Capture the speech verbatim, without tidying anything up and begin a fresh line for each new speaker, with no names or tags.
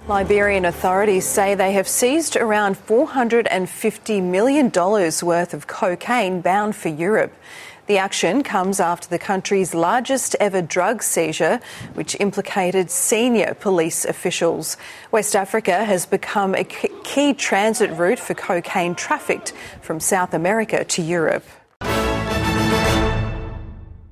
Liberian authorities say they have seized around four hundred fifty million dollars worth of cocaine bound for Europe. The action comes after the country's largest ever drug seizure, which implicated senior police officials. West Africa has become a key transit route for cocaine trafficked from South America to Europe.